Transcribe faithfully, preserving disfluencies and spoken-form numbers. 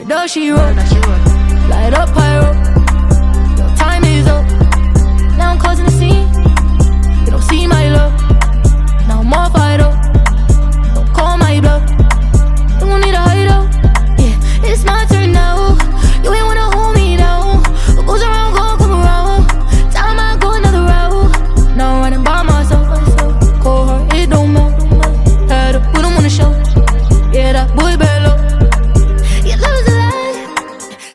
door she wrote. Light up pyro. Your time is up. Now I'm causing a scene. You don't see my love. Now I'm more fire.